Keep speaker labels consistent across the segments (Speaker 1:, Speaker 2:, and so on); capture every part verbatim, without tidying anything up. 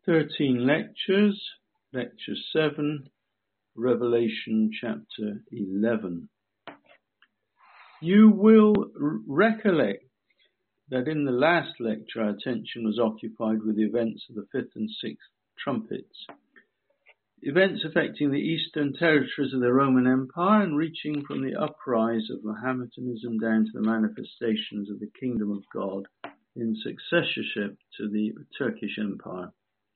Speaker 1: thirteen lectures, lecture seven, Revelation chapter eleven. You will r- recollect that in the last lecture our attention was occupied with the events of the fifth and sixth trumpets, events affecting the eastern territories of the Roman Empire and reaching from the uprise of Mohammedanism down to the manifestations of the kingdom of God in successorship to the Turkish Empire.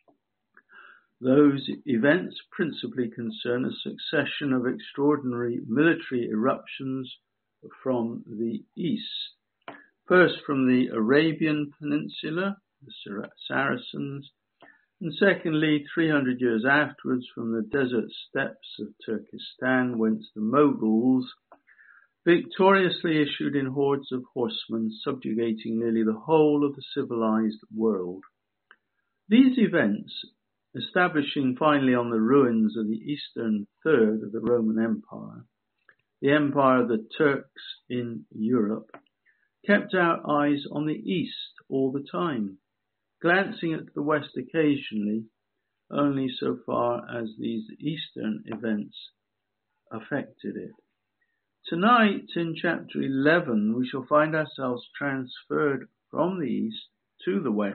Speaker 1: Those events principally concern a succession of extraordinary military eruptions from the east. First from the Arabian Peninsula, the Saracens, and secondly, three hundred years afterwards, from the desert steppes of Turkestan, whence the Moguls victoriously issued in hordes of horsemen, subjugating nearly the whole of the civilized world. These events, establishing finally on the ruins of the eastern third of the Roman Empire, the empire of the Turks in Europe, kept our eyes on the east all the time, glancing at the west occasionally, only so far as these eastern events affected it. Tonight, in chapter eleven, we shall find ourselves transferred from the east to the west.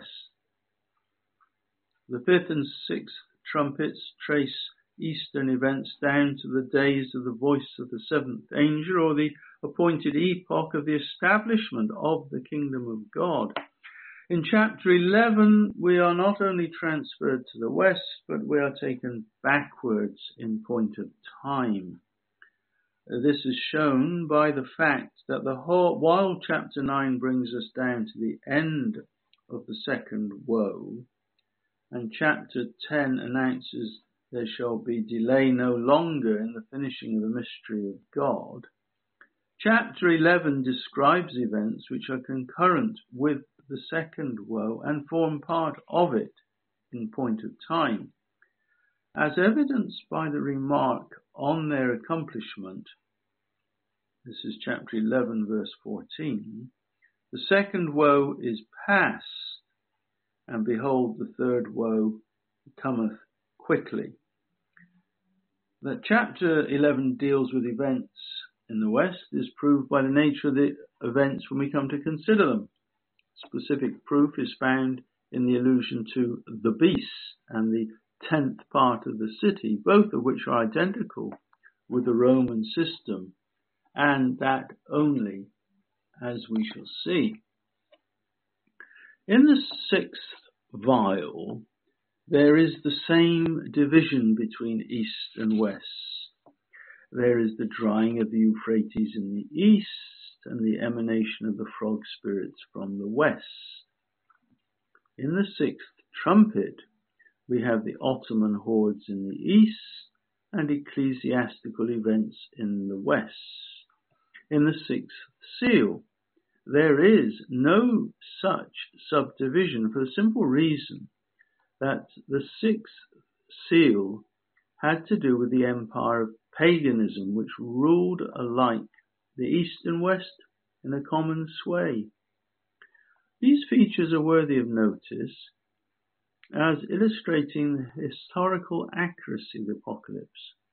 Speaker 1: The fifth and sixth trumpets trace eastern events down to the days of the voice of the seventh angel, or the appointed epoch of the establishment of the kingdom of God. In chapter eleven, we are not only transferred to the west, but we are taken backwards in point of time. This is shown by the fact that the whole, while chapter nine brings us down to the end of the second woe, and chapter ten announces there shall be delay no longer in the finishing of the mystery of God, chapter eleven describes events which are concurrent with the second woe and form part of it in point of time. As evidenced by the remark on their accomplishment, this is chapter eleven verse fourteen, the second woe is past, and behold the third woe cometh quickly. That chapter eleven deals with events in the west is proved by the nature of the events when we come to consider them. Specific proof is found in the allusion to the beast and the tenth part of the city, both of which are identical with the Roman system, and that only, as we shall see. In the sixth vial, there is the same division between east and west. There is the drying of the Euphrates in the east and the emanation of the frog spirits from the west. In the sixth trumpet, we have the Ottoman hordes in the east and ecclesiastical events in the west. In the sixth seal, there is no such subdivision for the simple reason that the sixth seal had to do with the empire of paganism, which ruled alike the east and west in a common sway. These features are worthy of notice as illustrating the historical accuracy of the apocalypse.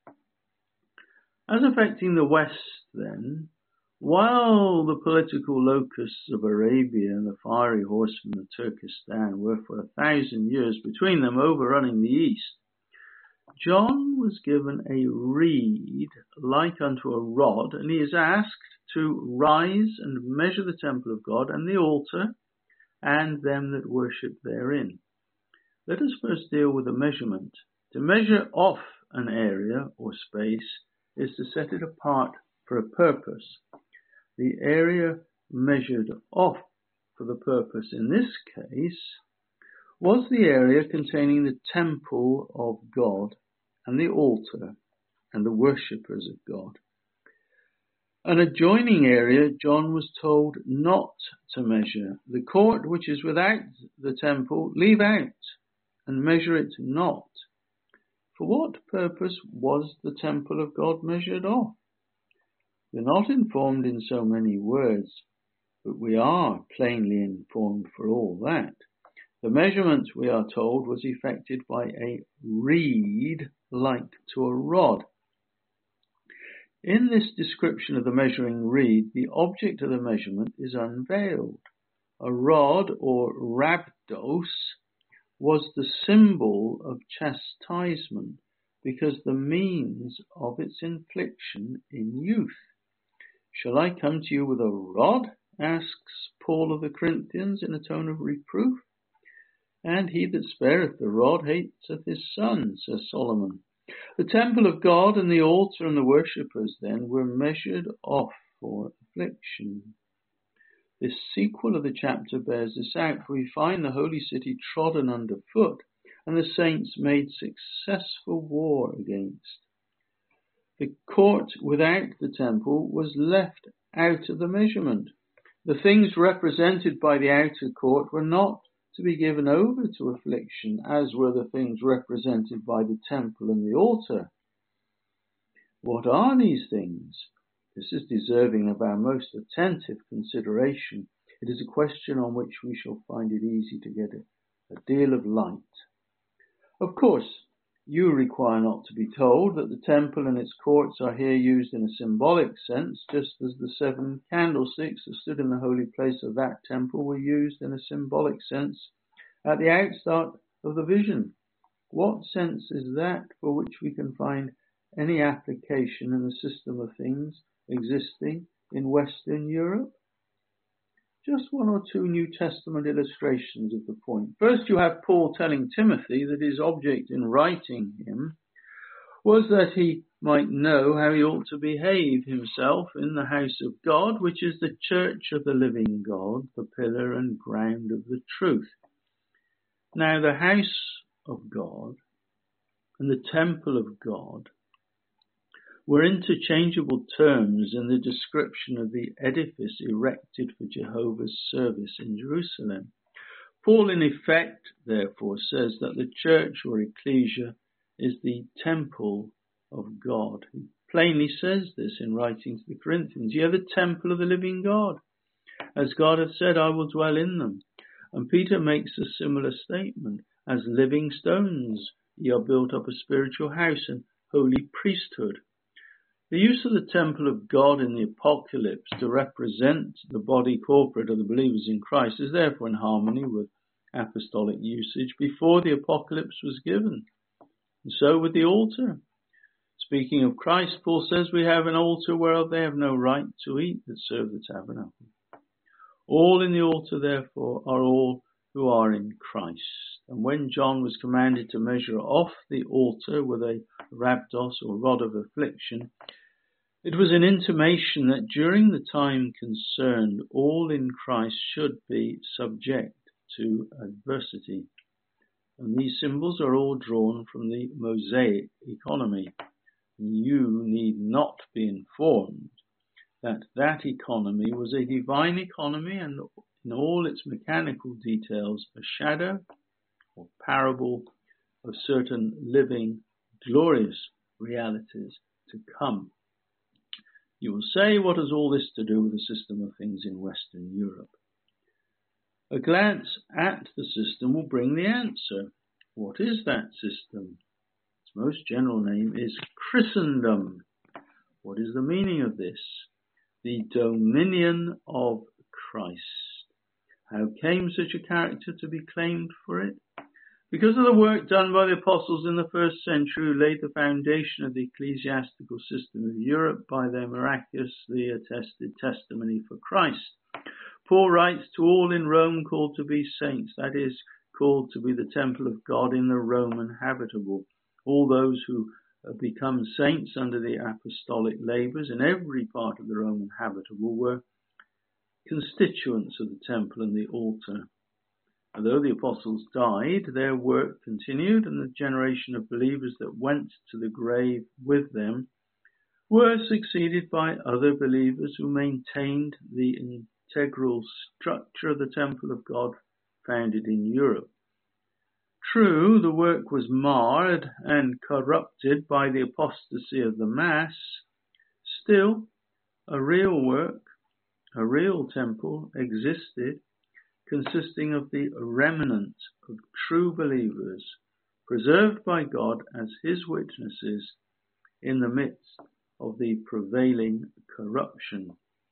Speaker 1: As affecting the west, then, while the political locusts of Arabia and the fiery horsemen of Turkestan were for a thousand years between them overrunning the east, John was given a reed like unto a rod, and he is asked to rise and measure the temple of God and the altar and them that worship therein. Let us first deal with the measurement. To measure off an area or space is to set it apart for a purpose. The area measured off for the purpose in this case was the area containing the temple of God and the altar and the worshippers of God. An adjoining area John was told not to measure. The court which is without the temple leave out and measure it not. For what purpose was the temple of God measured off? We're not informed in so many words, but we are plainly informed for all that, The measurement, we are told, was effected by a reed like to a rod. In this description of the measuring reed, the object of the measurement is unveiled. A rod, or rhabdos, was the symbol of chastisement because the means of its infliction in youth. Shall I come to you with a rod? Asks Paul of the Corinthians in a tone of reproof. And he that spareth the rod hateth his son, says Solomon. The temple of God and the altar and the worshippers then were measured off for affliction. This sequel of the chapter bears this out, for we find the holy city trodden underfoot and the saints made successful war against. The court without the temple was left out of the measurement. The things represented by the outer court were not to be given over to affliction, as were the things represented by the temple and the altar. What are these things? This is deserving of our most attentive consideration. It is a question on which we shall find it easy to get a, a deal of light. Of course, you require not to be told that the temple and its courts are here used in a symbolic sense, just as the seven candlesticks that stood in the holy place of that temple were used in a symbolic sense at the outstart of the vision. What sense is that for which we can find any application in the system of things existing in Western Europe? Just one or two New Testament illustrations of the point. First, you have Paul telling Timothy that his object in writing him was that he might know how he ought to behave himself in the house of God, which is the church of the living God, the pillar and ground of the truth. Now, the house of God and the temple of God were interchangeable terms in the description of the edifice erected for Jehovah's service in Jerusalem. Paul, in effect, therefore, says that the church or ecclesia is the temple of God. He plainly says this in writing to the Corinthians. Ye are the temple of the living God. As God hath said, I will dwell in them. And Peter makes a similar statement. As living stones, ye are built up a spiritual house and holy priesthood. The use of the temple of God in the Apocalypse to represent the body corporate of the believers in Christ is therefore in harmony with apostolic usage before the Apocalypse was given. And so with the altar. Speaking of Christ, Paul says we have an altar whereof they have no right to eat that serve the tabernacle. All in the altar, therefore, are all who are in Christ. And when John was commanded to measure off the altar with a rhabdos or rod of affliction, it was an intimation that during the time concerned, all in Christ should be subject to adversity. And these symbols are all drawn from the Mosaic economy. You need not be informed that that economy was a divine economy and in all its mechanical details a shadow or parable of certain living, glorious realities to come. You will say, what has all this to do with the system of things in Western Europe? A glance at the system will bring the answer. What is that system? Its most general name is Christendom. What is the meaning of this? The dominion of Christ. How came such a character to be claimed for it? Because of the work done by the apostles in the first century who laid the foundation of the ecclesiastical system of Europe by their miraculously attested testimony for Christ. Paul writes to all in Rome called to be saints, that is, called to be the temple of God in the Roman habitable. All those who become saints under the apostolic labours in every part of the Roman habitable were constituents of the temple and the altar. Although the apostles died, their work continued, and the generation of believers that went to the grave with them were succeeded by other believers who maintained the integral structure of the temple of God founded in Europe. True, the work was marred and corrupted by the apostasy of the mass. Still, a real work, a real temple existed, consisting of the remnant of true believers, preserved by God as his witnesses in the midst of the prevailing corruption.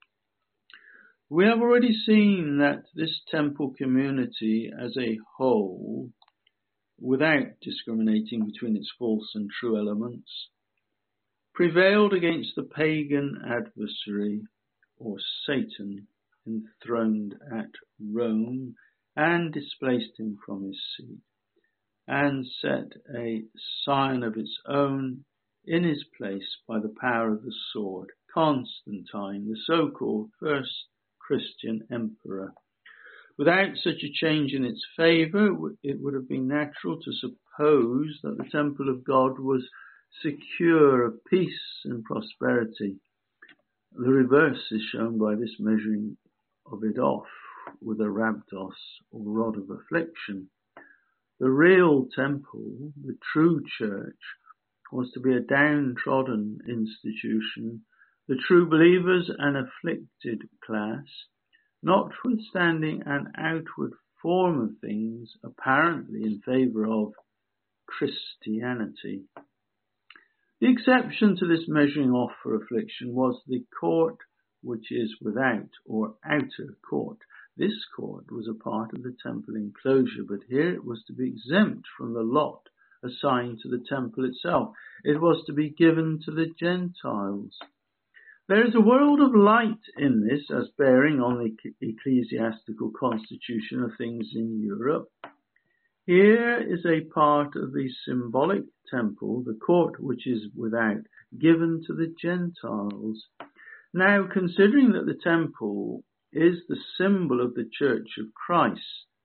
Speaker 1: We have already seen that this temple community as a whole, without discriminating between its false and true elements, prevailed against the pagan adversary, or Satan, enthroned at Rome, and displaced him from his seat, and set a sign of its own in his place by the power of the sword, Constantine, the so-called first Christian emperor. Without such a change in its favour, it would have been natural to suppose that the temple of God was secure of peace and prosperity. The reverse is shown by this measuring of it off with a rhabdos, or rod of affliction. The real temple, the true church, was to be a downtrodden institution, the true believers an afflicted class, notwithstanding an outward form of things apparently in favour of Christianity. The exception to this measuring off for affliction was the court which is without, or outer court. This court was a part of the temple enclosure, but here it was to be exempt from the lot assigned to the temple itself. It was to be given to the Gentiles. There is a world of light in this as bearing on the ecclesiastical constitution of things in Europe. Here is a part of the symbolic temple, the court which is without, given to the Gentiles. Now, considering that the temple is the symbol of the Church of Christ,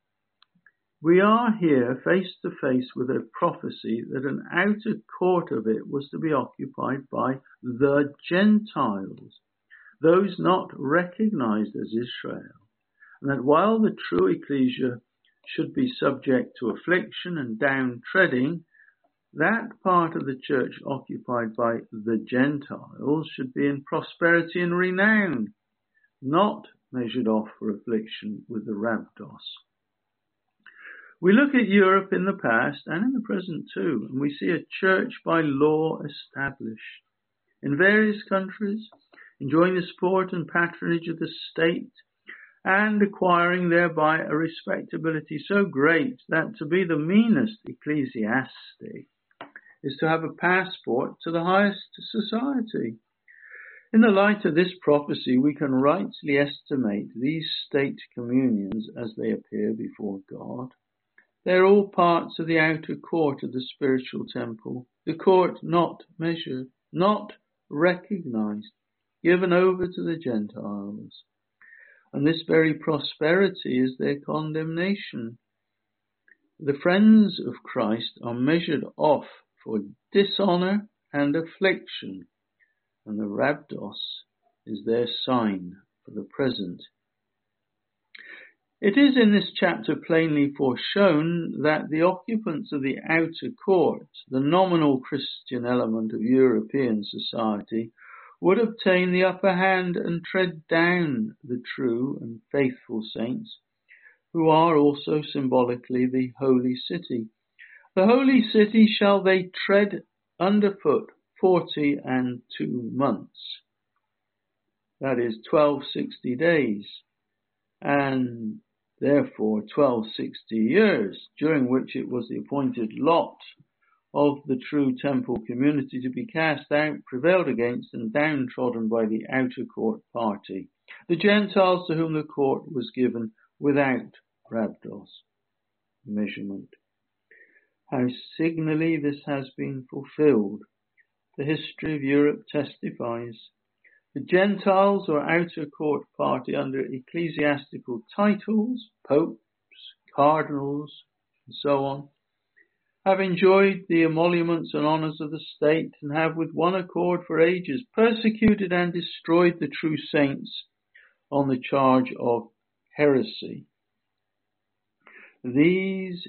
Speaker 1: we are here face to face with a prophecy that an outer court of it was to be occupied by the Gentiles, those not recognized as Israel, and that while the true ecclesia should be subject to affliction and downtreading, that part of the church occupied by the Gentiles should be in prosperity and renown, not measured off for affliction with the rhabdos. We look at Europe in the past and in the present too, and we see a church by law established in various countries, enjoying the support and patronage of the state, and acquiring thereby a respectability so great that to be the meanest ecclesiastic is to have a passport to the highest society. In the light of this prophecy, we can rightly estimate these state communions as they appear before God. They are all parts of the outer court of the spiritual temple, the court not measured, not recognized, given over to the Gentiles. And this very prosperity is their condemnation. The friends of Christ are measured off for dishonour and affliction, and the rhabdos is their sign for the present. It is in this chapter plainly foreshown that the occupants of the outer court, the nominal Christian element of European society, would obtain the upper hand and tread down the true and faithful saints, who are also symbolically the holy city. The holy city shall they tread underfoot forty and two months. That is twelve sixty days, and therefore twelve sixty years, during which it was the appointed lot of the true temple community to be cast out, prevailed against, and downtrodden by the outer court party, the Gentiles to whom the court was given without rhabdos, measurement. How signally this has been fulfilled, the history of Europe testifies. The Gentiles or outer court party under ecclesiastical titles, popes, cardinals, and so on, have enjoyed the emoluments and honours of the state, and have with one accord for ages persecuted and destroyed the true saints on the charge of heresy. These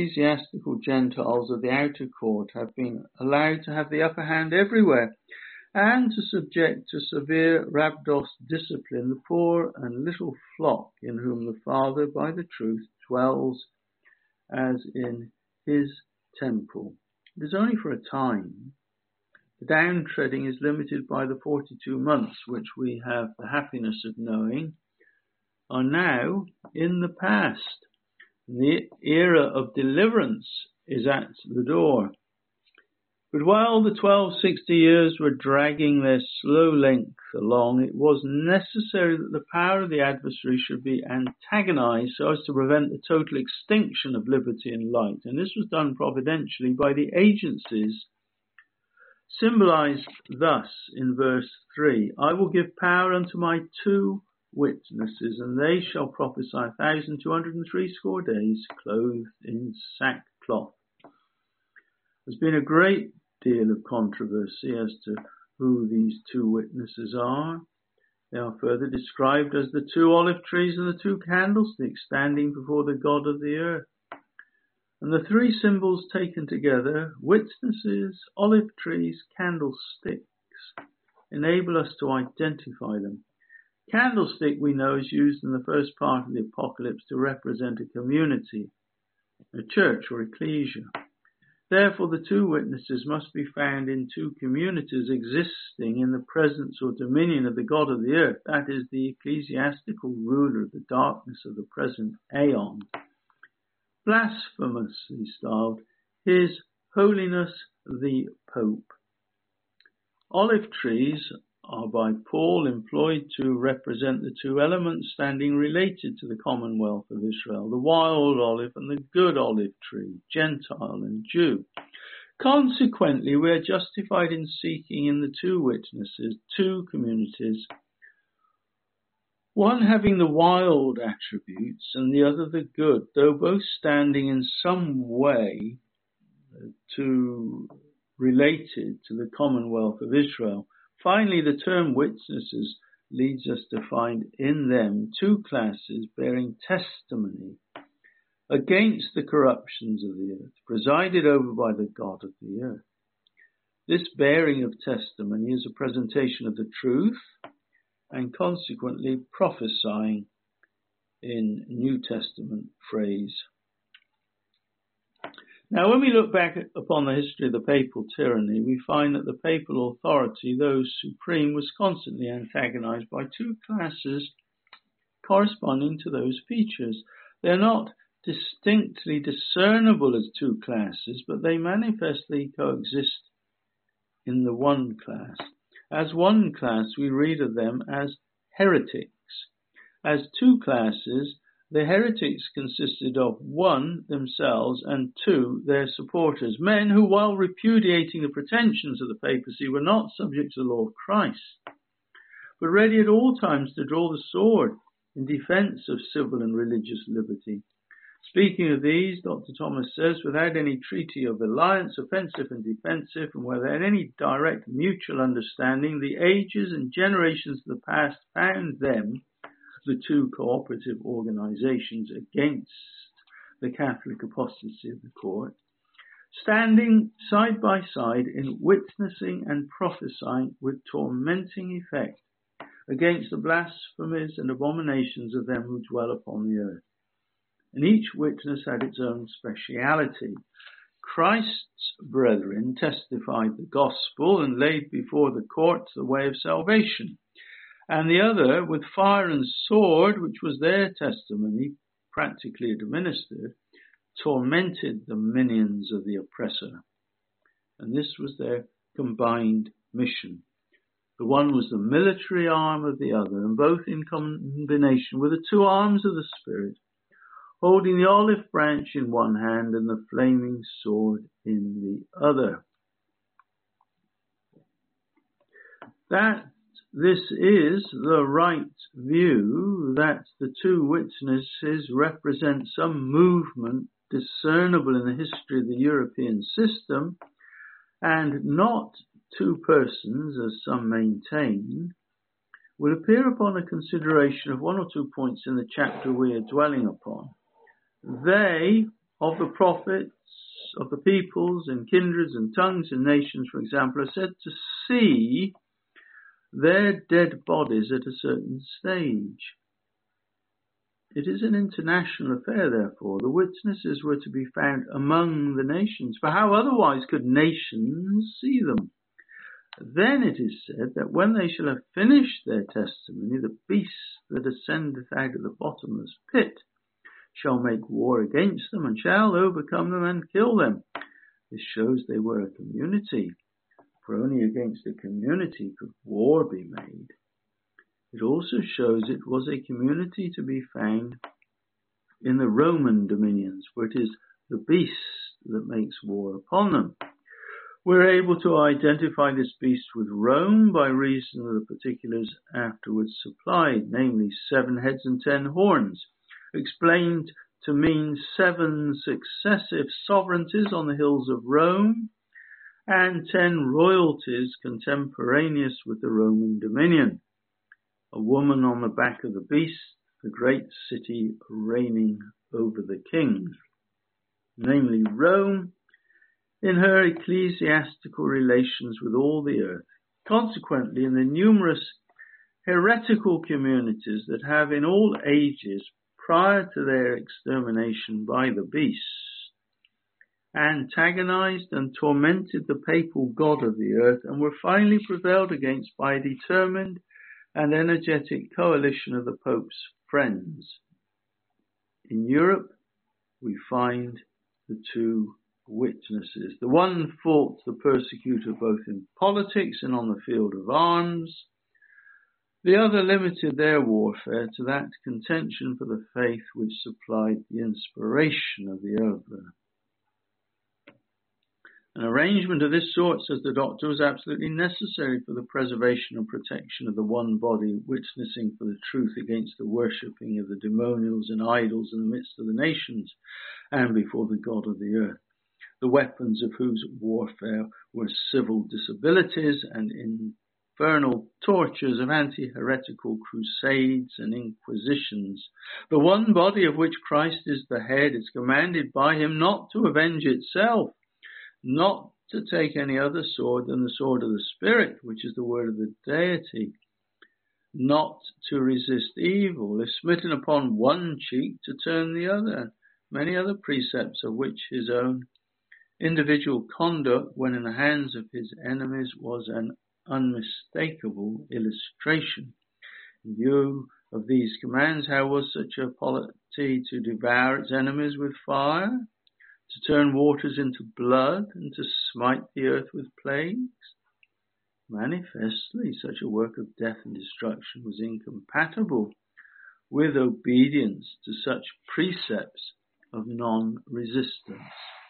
Speaker 1: ecclesiastical Gentiles of the outer court have been allowed to have the upper hand everywhere, and to subject to severe rhabdos discipline the poor and little flock in whom the Father by the truth dwells as in his temple. It is only for a time. The downtreading is limited by the forty-two months which we have the happiness of knowing are now in the past. The era of deliverance is at the door. But while the twelve sixty years were dragging their slow length along, it was necessary that the power of the adversary should be antagonized so as to prevent the total extinction of liberty and light. And this was done providentially by the agencies symbolized thus in verse three. I will give power unto my two witnesses, and they shall prophesy a thousand two hundred and three score days, clothed in sackcloth. There's been a great deal of controversy as to who these two witnesses are. They are further described as the two olive trees and the two candlesticks standing before the God of the earth. And the three symbols taken together, witnesses, olive trees, candlesticks, enable us to identify them. Candlestick, we know, is used in the first part of the Apocalypse to represent a community, a church or ecclesia. Therefore, the two witnesses must be found in two communities existing in the presence or dominion of the God of the earth, that is, the ecclesiastical ruler of the darkness of the present aeon. Blasphemously styled His Holiness the Pope. Olive trees are by Paul employed to represent the two elements standing related to the commonwealth of Israel, the wild olive and the good olive tree, Gentile and Jew. Consequently, we are justified in seeking in the two witnesses two communities, one having the wild attributes and the other the good, though both standing in some way to related to the commonwealth of Israel. Finally, the term witnesses leads us to find in them two classes bearing testimony against the corruptions of the earth, presided over by the God of the earth. This bearing of testimony is a presentation of the truth and consequently prophesying in New Testament phrase. Now, when we look back upon the history of the papal tyranny, we find that the papal authority, though supreme, was constantly antagonized by two classes corresponding to those features. They are not distinctly discernible as two classes, but they manifestly coexist in the one class. As one class, we read of them as heretics. As two classes, the heretics consisted of one, themselves, and two, their supporters, men who, while repudiating the pretensions of the papacy, were not subject to the law of Christ, but ready at all times to draw the sword in defense of civil and religious liberty. Speaking of these, Doctor Thomas says, without any treaty of alliance, offensive and defensive, and without any direct mutual understanding, the ages and generations of the past found them, the two cooperative organizations against the Catholic apostasy of the court, standing side by side in witnessing and prophesying with tormenting effect against the blasphemies and abominations of them who dwell upon the earth. And each witness had its own speciality. Christ's brethren testified the gospel and laid before the courts the way of salvation. And the other, with fire and sword, which was their testimony, practically administered, tormented the minions of the oppressor. And this was their combined mission. The one was the military arm of the other, and both in combination were the two arms of the Spirit, holding the olive branch in one hand and the flaming sword in the other. That this is the right view, that the two witnesses represent some movement discernible in the history of the European system, and not two persons, as some maintain, will appear upon a consideration of one or two points in the chapter we are dwelling upon. They, of the prophets, of the peoples and kindreds and tongues and nations, for example, are said to see their dead bodies at a certain stage. It is an international affair, therefore. The witnesses were to be found among the nations, for how otherwise could nations see them? Then it is said that when they shall have finished their testimony, the beast that ascendeth out of the bottomless pit shall make war against them, and shall overcome them and kill them. This shows they were a community, for only against a community could war be made. It also shows it was a community to be found in the Roman dominions, for it is the beast that makes war upon them. We're able to identify this beast with Rome by reason of the particulars afterwards supplied, namely seven heads and ten horns, explained to mean seven successive sovereignties on the hills of Rome, and ten royalties contemporaneous with the Roman dominion. A woman on the back of the beast, the great city reigning over the kings, namely Rome, in her ecclesiastical relations with all the earth. Consequently, in the numerous heretical communities that have in all ages, prior to their extermination by the beast, antagonized and tormented the papal god of the earth, and were finally prevailed against by a determined and energetic coalition of the Pope's friends. In Europe, we find the two witnesses. The one fought the persecutor both in politics and on the field of arms. The other limited their warfare to that contention for the faith which supplied the inspiration of the other. An arrangement of this sort, says the doctor, was absolutely necessary for the preservation and protection of the one body, witnessing for the truth against the worshipping of the demonials and idols in the midst of the nations and before the God of the earth, the weapons of whose warfare were civil disabilities and infernal tortures of anti-heretical crusades and inquisitions. The one body of which Christ is the head is commanded by him not to avenge itself, not to take any other sword than the sword of the Spirit, which is the word of the deity, not to resist evil, if smitten upon one cheek, to turn the other, many other precepts of which his own individual conduct, when in the hands of his enemies, was an unmistakable illustration. In view of these commands, how was such a polity to devour its enemies with fire, to turn waters into blood, and to smite the earth with plagues? Manifestly, such a work of death and destruction was incompatible with obedience to such precepts of non-resistance.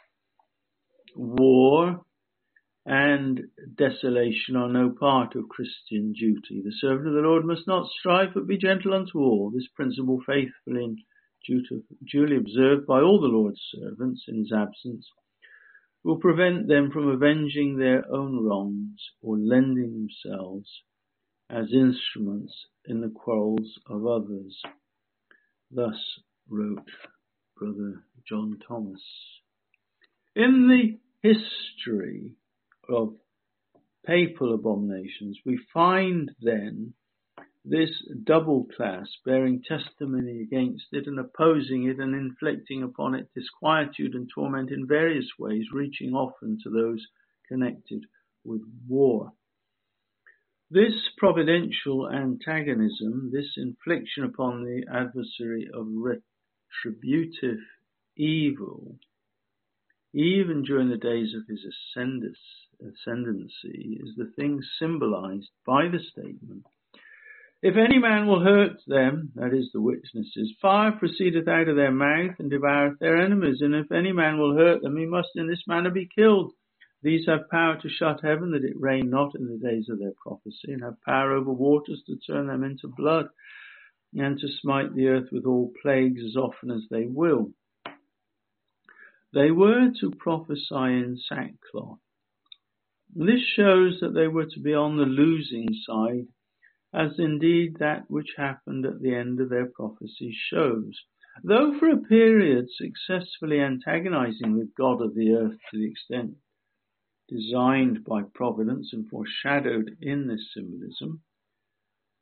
Speaker 1: War and desolation are no part of Christian duty. The servant of the Lord must not strive, but be gentle unto all. This principle, faithfully and duly observed by all the Lord's servants in his absence, will prevent them from avenging their own wrongs or lending themselves as instruments in the quarrels of others. Thus wrote Brother John Thomas. In the history of papal abominations, we find then this double class bearing testimony against it and opposing it and inflicting upon it disquietude and torment in various ways, reaching often to those connected with war. This providential antagonism, this infliction upon the adversary of retributive evil, even during the days of his ascendancy, is the thing symbolized by the statement, if any man will hurt them, that is the witnesses, fire proceedeth out of their mouth and devoureth their enemies. And if any man will hurt them, he must in this manner be killed. These have power to shut heaven, that it rain not in the days of their prophecy, and have power over waters to turn them into blood, and to smite the earth with all plagues as often as they will. They were to prophesy in sackcloth. This shows that they were to be on the losing side, as indeed that which happened at the end of their prophecy shows. Though for a period successfully antagonizing the God of the earth to the extent designed by providence and foreshadowed in this symbolism,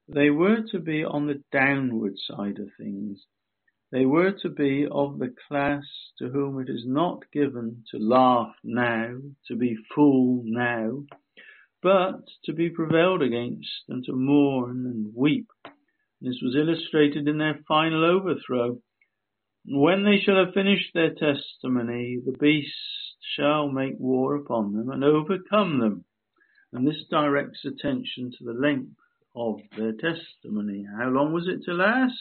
Speaker 1: They were to be on the downward side of things. They were to be of the class to whom it is not given to laugh now, to be full now, but to be prevailed against and to mourn and weep. This was illustrated in their final overthrow. When they shall have finished their testimony, the beast shall make war upon them and overcome them. And this directs attention to the length of their testimony. How long was it to last?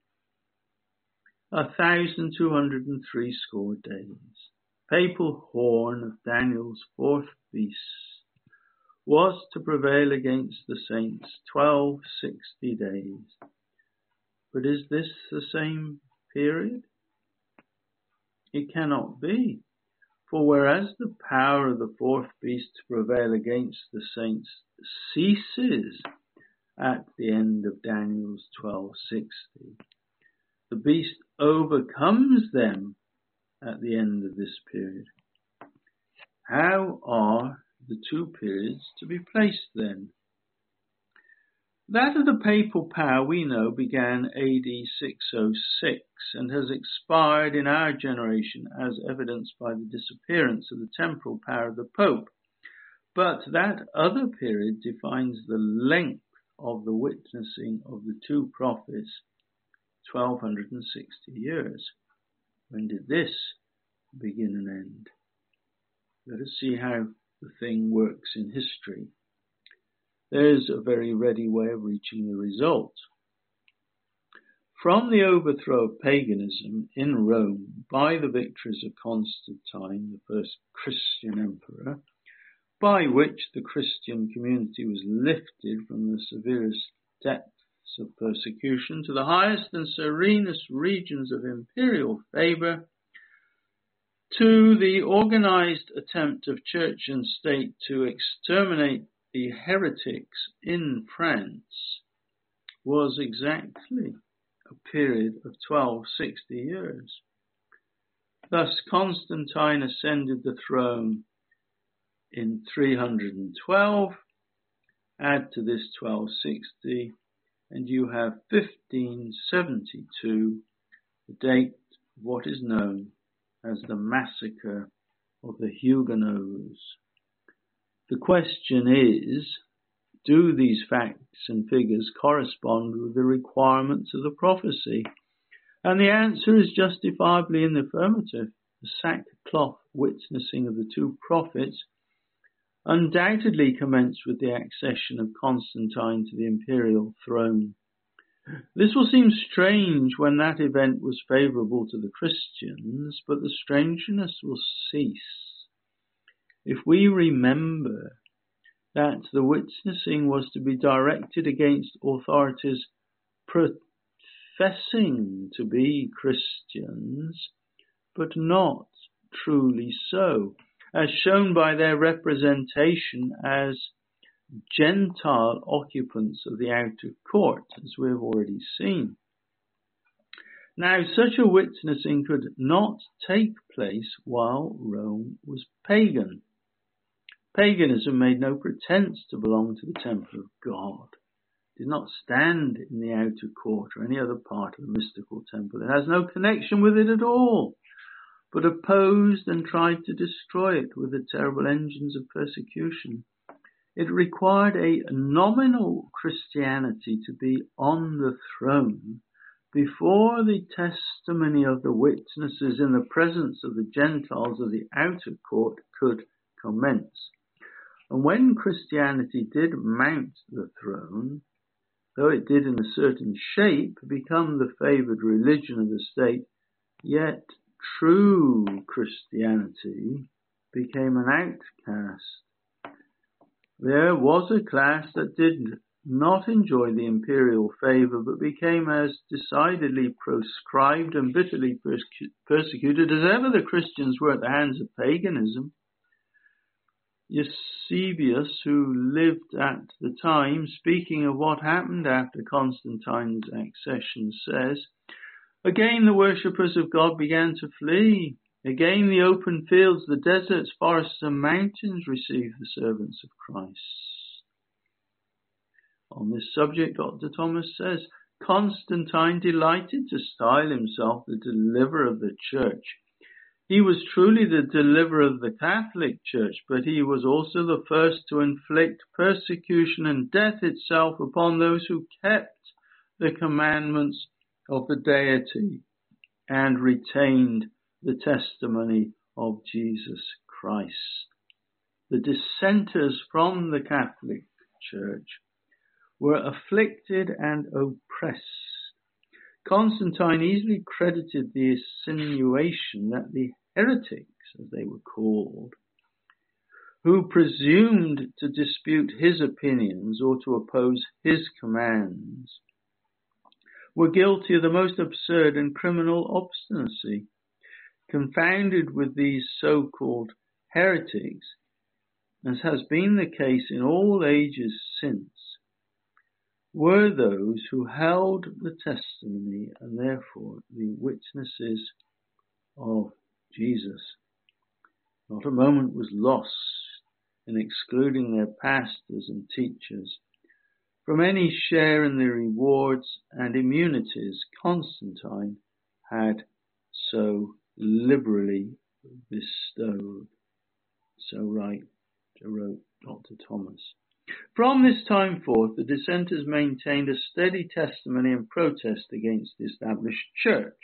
Speaker 1: A thousand two hundred and three score days. Papal horn of Daniel's fourth beast was to prevail against the saints twelve sixty days. But is this the same period? It cannot be. For whereas the power of the fourth beast to prevail against the saints ceases at the end of Daniel's twelve sixty, the beast overcomes them at the end of this period. How are the two periods to be placed then? That of the papal power, we know, began A D six oh six and has expired in our generation as evidenced by the disappearance of the temporal power of the Pope. But that other period defines the length of the witnessing of the two prophets, twelve sixty years. When did this begin and end? Let us see how the thing works in history. There's a very ready way of reaching the result. From the overthrow of paganism in Rome by the victories of Constantine, the first Christian emperor, by which the Christian community was lifted from the severest depths of persecution to the highest and serenest regions of imperial favour, to the organized attempt of church and state to exterminate the heretics in France, was exactly a period of twelve sixty years. Thus Constantine ascended the throne in three hundred twelve, add to this twelve sixty, and you have fifteen seventy-two, the date of what is known as the massacre of the Huguenots. The question is, do these facts and figures correspond with the requirements of the prophecy? And the answer is justifiably in the affirmative. The sackcloth witnessing of the two prophets undoubtedly commenced with the accession of Constantine to the imperial throne. This will seem strange when that event was favourable to the Christians, but the strangeness will cease if we remember that the witnessing was to be directed against authorities professing to be Christians, but not truly so, as shown by their representation as Gentile occupants of the outer court, as we have already seen. Now, such a witnessing could not take place while Rome was pagan. Paganism made no pretense to belong to the temple of God. It did not stand in the outer court or any other part of the mystical temple. It has no connection with it at all, but opposed and tried to destroy it with the terrible engines of persecution. It required a nominal Christianity to be on the throne before the testimony of the witnesses in the presence of the Gentiles of the outer court could commence. And when Christianity did mount the throne, though it did in a certain shape become the favoured religion of the state, yet true Christianity became an outcast. There was a class that did not enjoy the imperial favour, but became as decidedly proscribed and bitterly persecu- persecuted as ever the Christians were at the hands of paganism. Eusebius, who lived at the time, speaking of what happened after Constantine's accession, says, "Again the worshippers of God began to flee. Again the open fields, the deserts, forests and mountains received the servants of Christ." On this subject, Doctor Thomas says, Constantine delighted to style himself the deliverer of the church. He was truly the deliverer of the Catholic Church, but he was also the first to inflict persecution and death itself upon those who kept the commandments of the deity and retained the testimony of Jesus Christ. The dissenters from the Catholic Church were afflicted and oppressed. Constantine easily credited the insinuation that the heretics, as they were called, who presumed to dispute his opinions or to oppose his commands, were guilty of the most absurd and criminal obstinacy. Confounded with these so-called heretics, as has been the case in all ages since, were those who held the testimony and therefore the witnesses of Jesus. Not a moment was lost in excluding their pastors and teachers from any share in the rewards and immunities Constantine had so liberally bestowed. So right, wrote Doctor Thomas. From this time forth, the dissenters maintained a steady testimony and protest against the established church.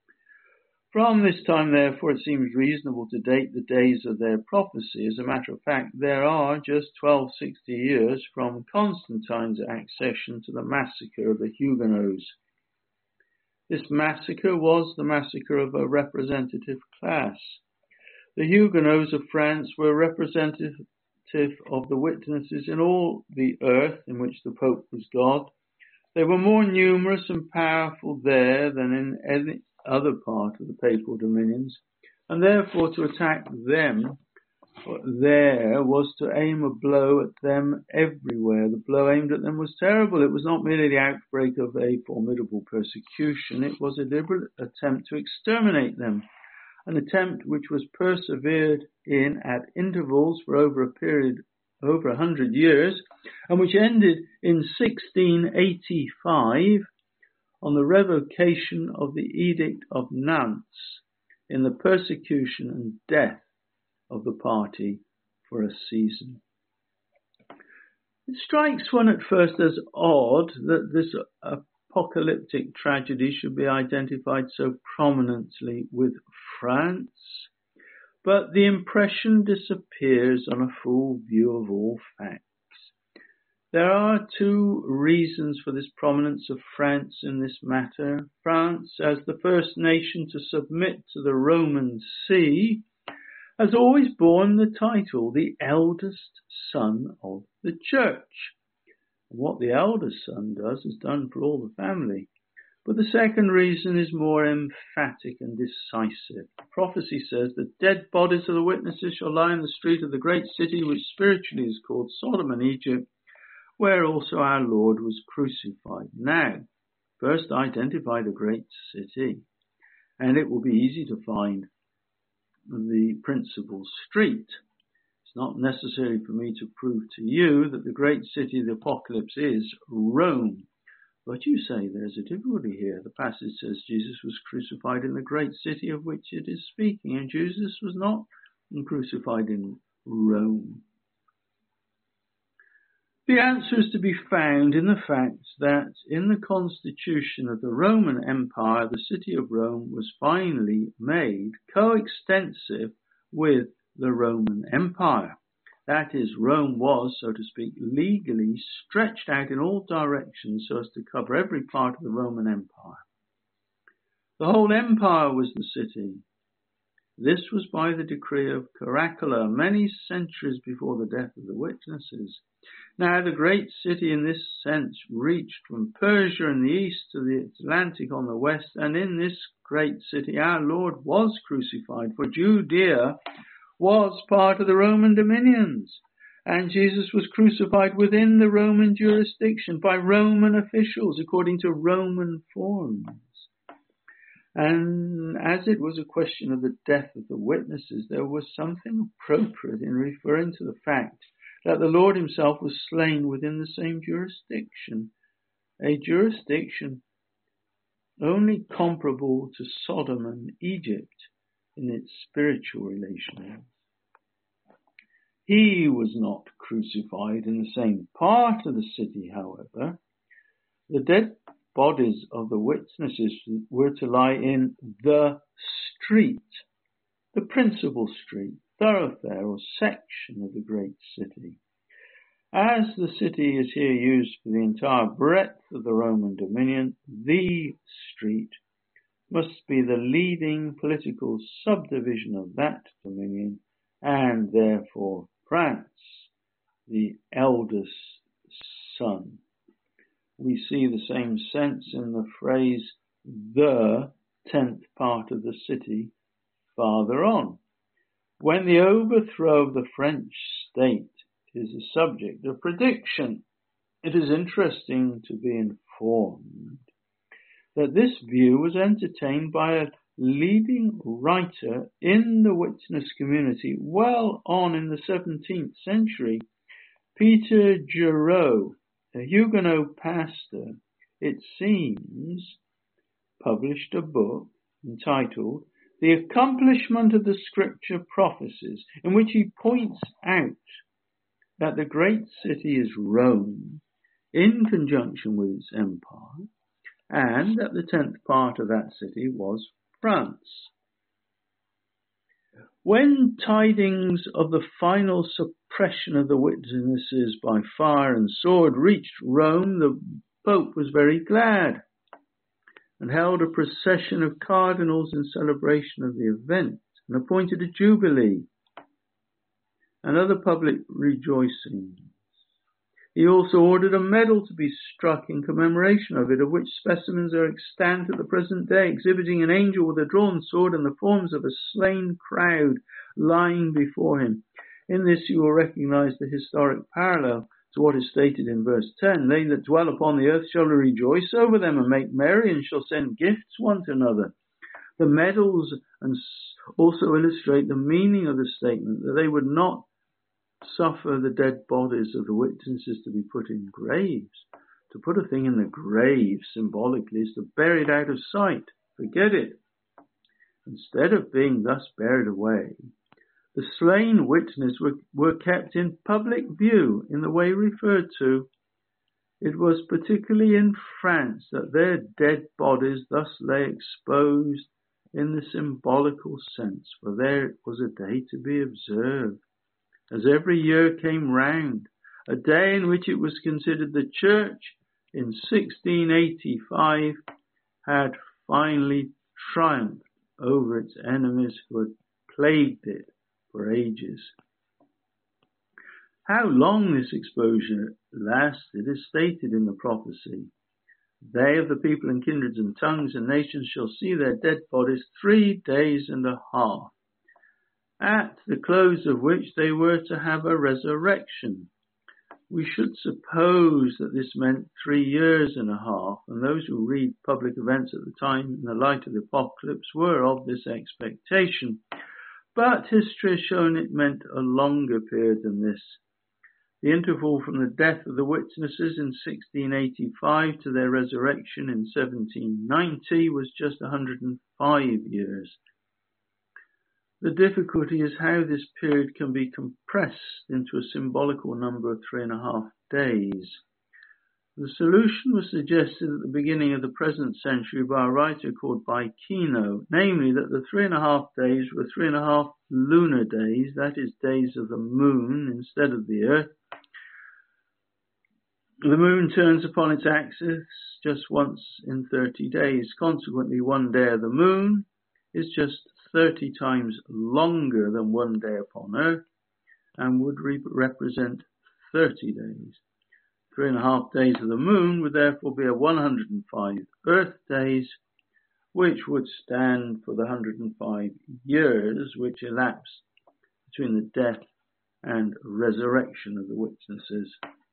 Speaker 1: From this time, therefore, it seems reasonable to date the days of their prophecy. As a matter of fact, there are just twelve sixty years from Constantine's accession to the massacre of the Huguenots. This massacre was the massacre of a representative class. The Huguenots of France were representative of the witnesses in all the earth in which the Pope was God. They were more numerous and powerful there than in any other part of the papal dominions, and therefore to attack them there was to aim a blow at them everywhere. The blow aimed at them was terrible. It was not merely the outbreak of a formidable persecution, it was a deliberate attempt to exterminate them, an attempt which was persevered in at intervals for over a period over a hundred years, and which ended in sixteen eighty-five on the revocation of the Edict of Nantes, in the persecution and death of the party for a season. It strikes one at first as odd that this apocalyptic tragedy should be identified so prominently with France, but the impression disappears on a full view of all facts. There are two reasons for this prominence of France in this matter. France, as the first nation to submit to the Roman See, has always borne the title, the eldest son of the church. And what the eldest son does is done for all the family. But the second reason is more emphatic and decisive. Prophecy says the dead bodies of the witnesses shall lie in the street of the great city, which spiritually is called Sodom and Egypt, where also our Lord was crucified. Now, first identify the great city, and it will be easy to find the principal street. It's not necessary for me to prove to you that the great city of the apocalypse is Rome. But you say there's a difficulty here. The passage says Jesus was crucified in the great city of which it is speaking, and Jesus was not crucified in Rome. The answer is to be found in the fact that in the constitution of the Roman Empire, the city of Rome was finally made coextensive with the Roman Empire. That is, Rome was, so to speak, legally stretched out in all directions so as to cover every part of the Roman Empire. The whole empire was the city. This was by the decree of Caracalla, many centuries before the death of the witnesses. Now, the great city in this sense reached from Persia in the east to the Atlantic on the west, and in this great city our Lord was crucified, for Judea was part of the Roman dominions, and Jesus was crucified within the Roman jurisdiction by Roman officials according to Roman forms. And as it was a question of the death of the witnesses, there was something appropriate in referring to the fact that the Lord himself was slain within the same jurisdiction, a jurisdiction only comparable to Sodom and Egypt in its spiritual relations. He was not crucified in the same part of the city, however. The dead bodies of the witnesses were to lie in the street, the principal street, thoroughfare or section of the great city. As the city is here used for the entire breadth of the Roman dominion, the street must be the leading political subdivision of that dominion, and therefore France, the eldest son. We see the same sense in the phrase, the tenth part of the city, farther on. When the overthrow of the French state is the subject of prediction, it is interesting to be informed that this view was entertained by a leading writer in the witness community well on in the seventeenth century. Peter Giraud, a Huguenot pastor, it seems, published a book entitled The Accomplishment of the Scripture Prophecies, in which he points out that the great city is Rome in conjunction with its empire, and that the tenth part of that city was France. When tidings of the final suppression of the witnesses by fire and sword reached Rome, the Pope was very glad and held a procession of cardinals in celebration of the event and appointed a jubilee and other public rejoicings. He also ordered a medal to be struck in commemoration of it, of which specimens are extant at the present day, exhibiting an angel with a drawn sword and the forms of a slain crowd lying before him. In this you will recognize the historic parallel to what is stated in verse ten. They that dwell upon the earth shall rejoice over them and make merry and shall send gifts one to another. The medals and also illustrate the meaning of the statement that they would not suffer the dead bodies of the witnesses to be put in graves. To put a thing in the grave symbolically is to bury it out of sight. Forget it. Instead of being thus buried away, the slain witnesses were, were kept in public view in the way referred to. It was particularly in France that their dead bodies thus lay exposed in the symbolical sense, for there was a day to be observed, as every year came round, a day in which it was considered the Church in sixteen eighty-five had finally triumphed over its enemies who had plagued it for ages. How long this exposure lasted is stated in the prophecy. They of the people and kindreds and tongues and nations shall see their dead bodies three days and a half, at the close of which they were to have a resurrection. We should suppose that this meant three years and a half, and those who read public events at the time in the light of the apocalypse were of this expectation. But history has shown it meant a longer period than this. The interval from the death of the witnesses in sixteen eighty-five to their resurrection in seventeen ninety was just one hundred five years. The difficulty is how this period can be compressed into a symbolical number of three and a half days. The solution was suggested at the beginning of the present century by a writer called Bikino, namely that the three and a half days were three and a half lunar days, that is, days of the moon instead of the earth. The moon turns upon its axis just once in thirty days. Consequently, one day of the moon is just thirty times longer than one day upon earth and would re- represent thirty days. Three and a half days of the moon would therefore be a one hundred five earth days, which would stand for the one hundred five years which elapsed between the death and resurrection of the witnesses.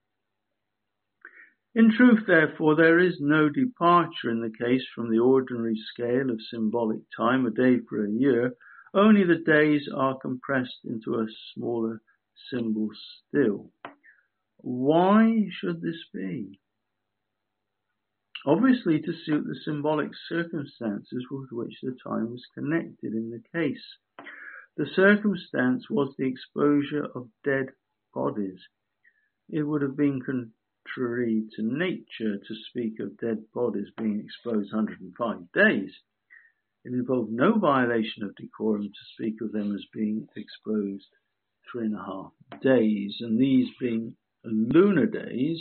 Speaker 1: In truth, therefore, there is no departure in the case from the ordinary scale of symbolic time, a day for a year. Only the days are compressed into a smaller symbol still. Why should this be? Obviously to suit the symbolic circumstances with which the time was connected in the case. The circumstance was the exposure of dead bodies. It would have been contrary to nature to speak of dead bodies being exposed one hundred five days. It involved no violation of decorum to speak of them as being exposed three and a half days, and these being lunar days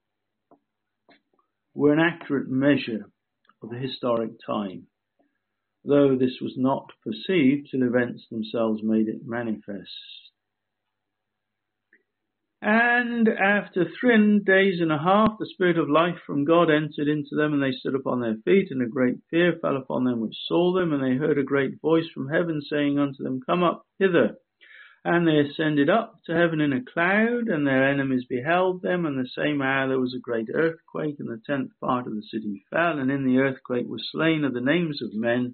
Speaker 1: were an accurate measure of the historic time, though this was not perceived till events themselves made it manifest. And after three days and a half, the Spirit of life from God entered into them, and they stood upon their feet, and a great fear fell upon them which saw them, and they heard a great voice from heaven saying unto them, Come up hither. And they ascended up to heaven in a cloud, and their enemies beheld them, and the same hour there was a great earthquake, and the tenth part of the city fell, and in the earthquake were slain of the names of men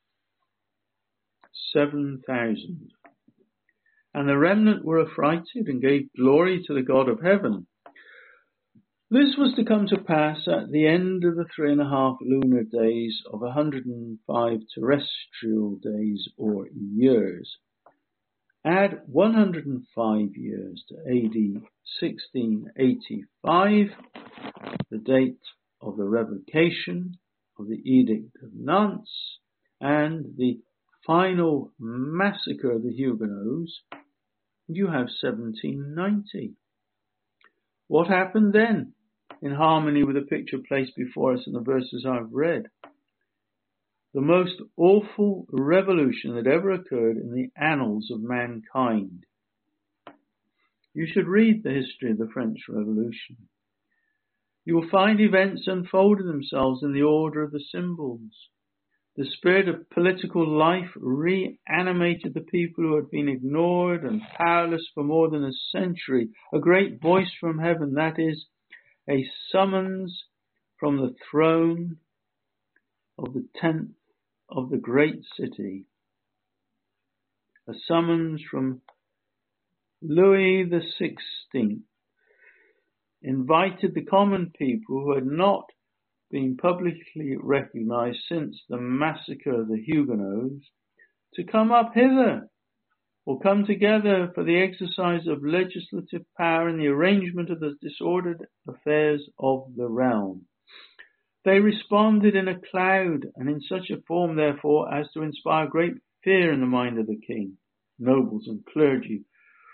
Speaker 1: seven thousand. And the remnant were affrighted, and gave glory to the God of heaven. This was to come to pass at the end of the three and a half lunar days of a hundred and five terrestrial days or years. Add one hundred five years to A D sixteen eighty-five, the date of the revocation of the Edict of Nantes and the final massacre of the Huguenots, you have seventeen ninety. What happened then, in harmony with the picture placed before us in the verses I've read? The most awful revolution that ever occurred in the annals of mankind. You should read the history of the French Revolution. You will find events unfolding themselves in the order of the symbols. The spirit of political life reanimated the people who had been ignored and powerless for more than a century. A great voice from heaven, that is, a summons from the throne of the tenth of the great city, a summons from Louis the Sixteenth, invited the common people who had not been publicly recognized since the massacre of the Huguenots to come up hither, or come together for the exercise of legislative power and the arrangement of the disordered affairs of the realm. They responded in a cloud, and in such a form, therefore, as to inspire great fear in the mind of the king, nobles and clergy,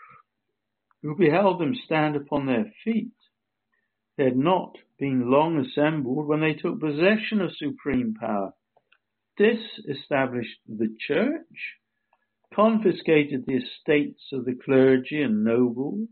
Speaker 1: who beheld them stand upon their feet. They had not been long assembled when they took possession of supreme power, disestablished the church, confiscated the estates of the clergy and nobles,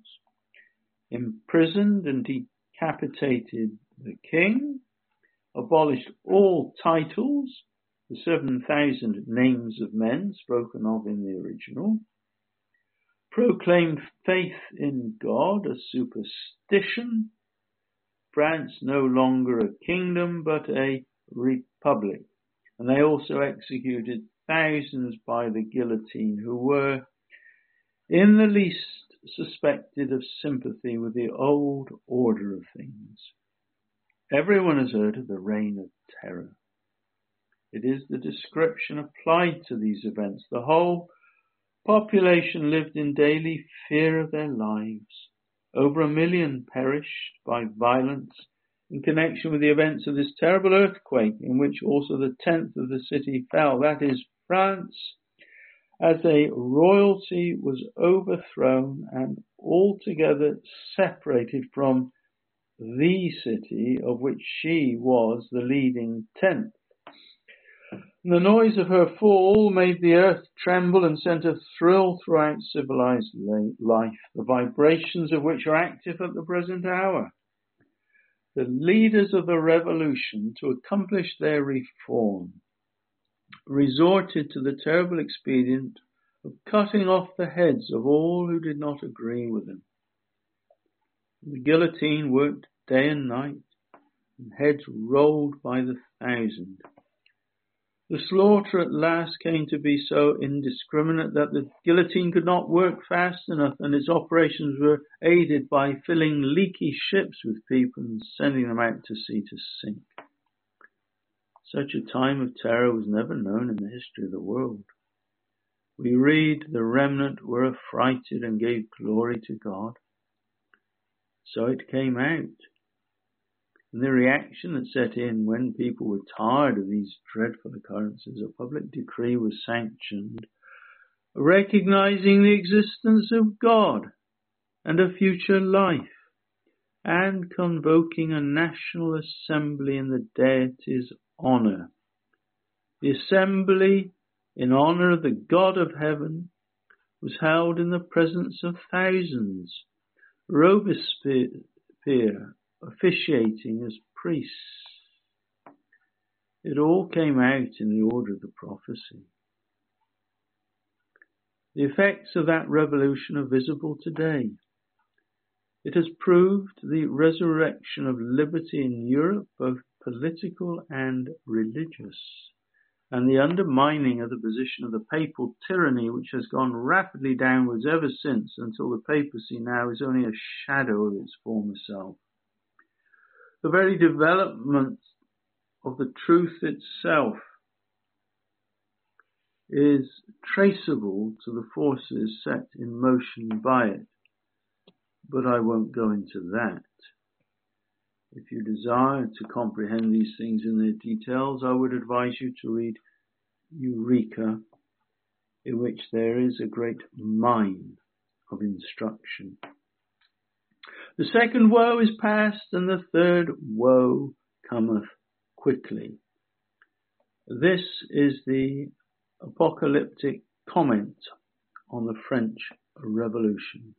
Speaker 1: imprisoned and decapitated the king, abolished all titles, the seven thousand names of men spoken of in the original, proclaimed faith in God a superstition, France no longer a kingdom but a republic, and they also executed thousands by the guillotine who were in the least suspected of sympathy with the old order of things. Everyone has heard of the Reign of Terror. It is the description applied to these events. The whole population lived in daily fear of their lives. Over a million perished by violence in connection with the events of this terrible earthquake, in which also the tenth of the city fell. That is, France, as a royalty, was overthrown and altogether separated from the city of which she was the leading tenth. The noise of her fall made the earth tremble and sent a thrill throughout civilized life, the vibrations of which are active at the present hour. The leaders of the revolution, to accomplish their reform, resorted to the terrible expedient of cutting off the heads of all who did not agree with them. The guillotine worked day and night, and heads rolled by the thousand. The slaughter at last came to be so indiscriminate that the guillotine could not work fast enough, and its operations were aided by filling leaky ships with people and sending them out to sea to sink. Such a time of terror was never known in the history of the world. We read the remnant were affrighted and gave glory to God. So it came out. And the reaction that set in when people were tired of these dreadful occurrences, a public decree was sanctioned, recognizing the existence of God and a future life, and convoking a national assembly in the deity's honor. The assembly, in honor of the God of heaven, was held in the presence of thousands, Robespierre officiating as priest. It all came out in the order of the prophecy. The effects of that revolution are visible today. It has proved the resurrection of liberty in Europe, both political and religious, and the undermining of the position of the papal tyranny, which has gone rapidly downwards ever since, until the papacy now is only a shadow of its former self. The very development of the truth itself is traceable to the forces set in motion by it, but I won't go into that. If you desire to comprehend these things in their details, I would advise you to read Eureka, in which there is a great mine of instruction. The second woe is past, and the third woe cometh quickly. This is the apocalyptic comment on the French Revolution.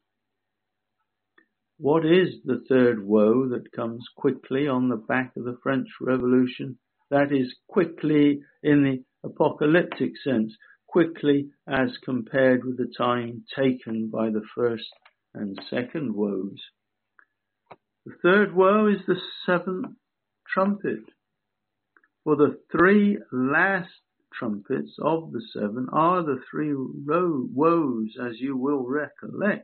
Speaker 1: What is the third woe that comes quickly on the back of the French Revolution? That is, quickly in the apocalyptic sense, quickly as compared with the time taken by the first and second woes. The third woe is the seventh trumpet. For the three last trumpets of the seven are the three woes, as you will recollect.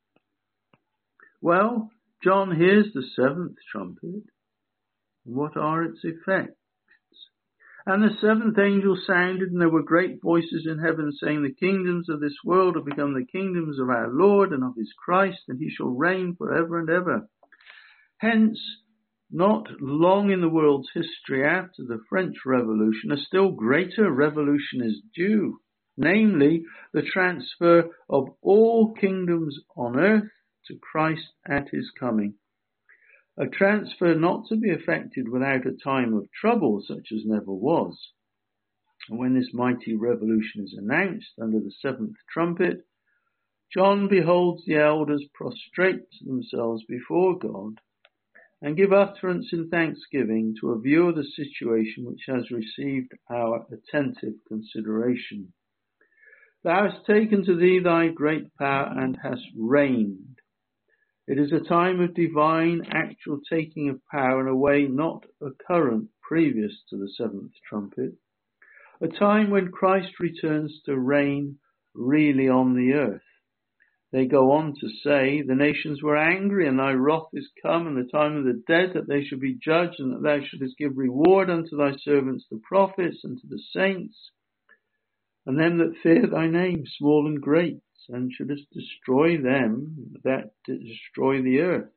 Speaker 1: Well, John hears the seventh trumpet. What are its effects? And the seventh angel sounded, and there were great voices in heaven saying, the kingdoms of this world have become the kingdoms of our Lord and of his Christ, and he shall reign forever and ever. Hence, not long in the world's history after the French Revolution, a still greater revolution is due, namely the transfer of all kingdoms on earth to Christ at his coming. A transfer not to be effected without a time of trouble such as never was. And when this mighty revolution is announced under the seventh trumpet, John beholds the elders prostrate themselves before God and give utterance in thanksgiving to a view of the situation which has received our attentive consideration. Thou hast taken to thee thy great power and hast reigned. It is a time of divine actual taking of power in a way not occurrent previous to the seventh trumpet, a time when Christ returns to reign really on the earth. They go on to say, the nations were angry, and thy wrath is come, and the time of the dead, that they should be judged, and that thou shouldest give reward unto thy servants the prophets, and to the saints, and them that fear thy name, small and great, and shouldest destroy them that destroy the earth.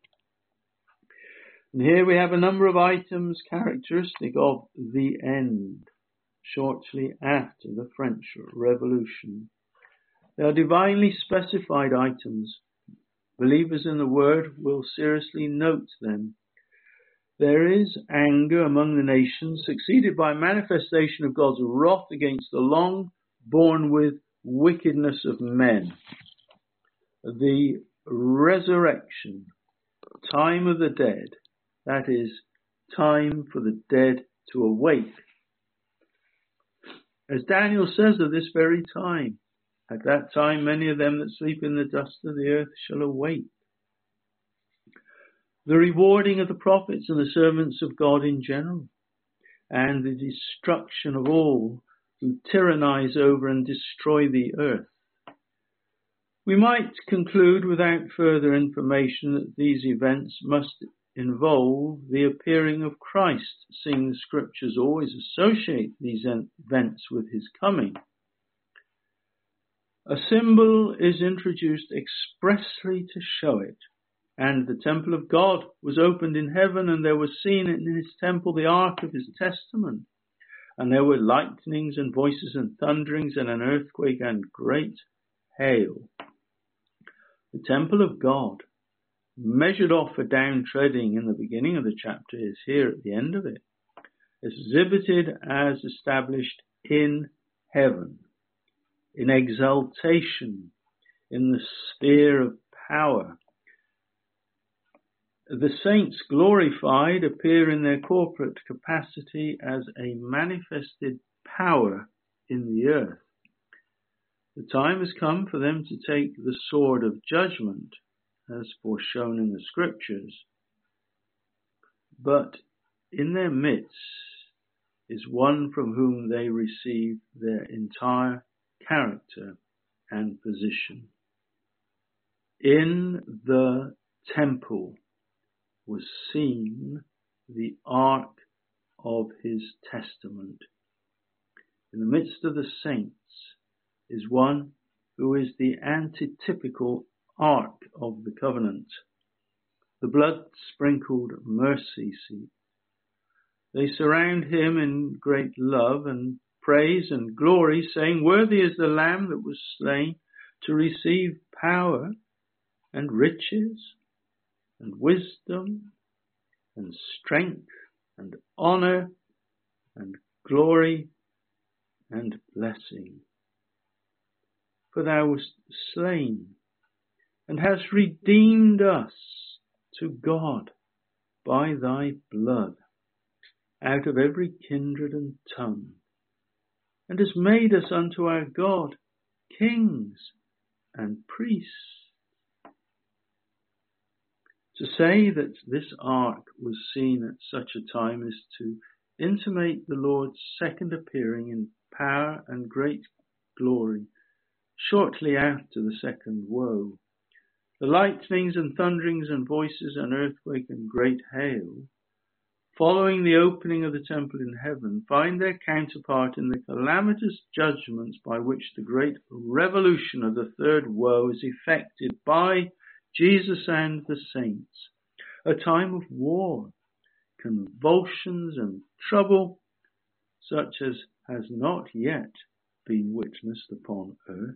Speaker 1: And here we have a number of items characteristic of the end, shortly after the French Revolution. They are divinely specified items. Believers in the Word will seriously note them. There is anger among the nations, succeeded by manifestation of God's wrath against the long borne with wickedness of men. The resurrection, time of the dead, that is, time for the dead to awake. As Daniel says of this very time, at that time many of them that sleep in the dust of the earth shall awake. The rewarding of the prophets and the servants of God in general, and the destruction of all who tyrannize over and destroy the earth. We might conclude without further information that these events must involve the appearing of Christ, seeing the scriptures always associate these events with his coming. A symbol is introduced expressly to show it. And the temple of God was opened in heaven, and there was seen in his temple the ark of his testament. And there were lightnings and voices and thunderings and an earthquake and great hail. The temple of God, measured off for downtreading in the beginning of the chapter, is here at the end of it, exhibited as established in heaven, in exaltation, in the sphere of power. The saints glorified appear in their corporate capacity as a manifested power in the earth. The time has come for them to take the sword of judgment, as foreshown in the scriptures. But in their midst is one from whom they receive their entire character and position. In the temple was seen the ark of his testament. In the midst of the saints is one who is the antitypical ark of the covenant, the blood-sprinkled mercy seat. They surround him in great love and praise and glory, saying, "Worthy is the Lamb that was slain to receive power and riches and wisdom and strength and honor and glory and blessing. For thou wast slain and hast redeemed us to God by thy blood out of every kindred and tongue, and hast made us unto our God kings and priests." To say that this ark was seen at such a time is to intimate the Lord's second appearing in power and great glory shortly after the second woe. The lightnings and thunderings and voices and earthquake and great hail, following the opening of the temple in heaven, find their counterpart in the calamitous judgments by which the great revolution of the third woe is effected by Jesus and the saints, a time of war, convulsions and trouble, such as has not yet been witnessed upon earth.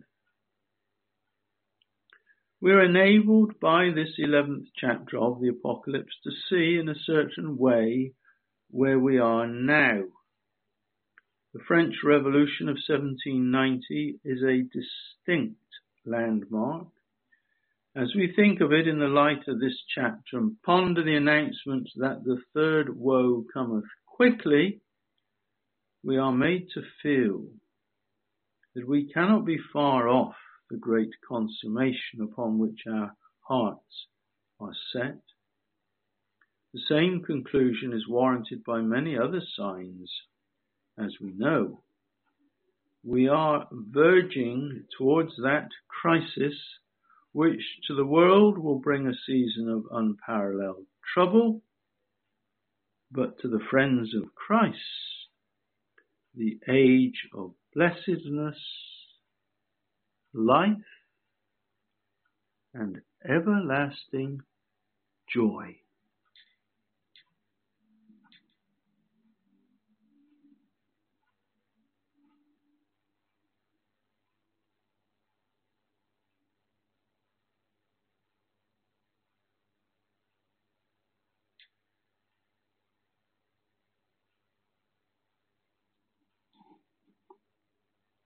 Speaker 1: We are enabled by this eleventh chapter of the Apocalypse to see in a certain way where we are now. The French Revolution of seventeen ninety is a distinct landmark. As we think of it in the light of this chapter and ponder the announcement that the third woe cometh quickly, we are made to feel that we cannot be far off the great consummation upon which our hearts are set. The same conclusion is warranted by many other signs, as we know. We are verging towards that crisis which to the world will bring a season of unparalleled trouble, but to the friends of Christ, the age of blessedness, life, and everlasting joy.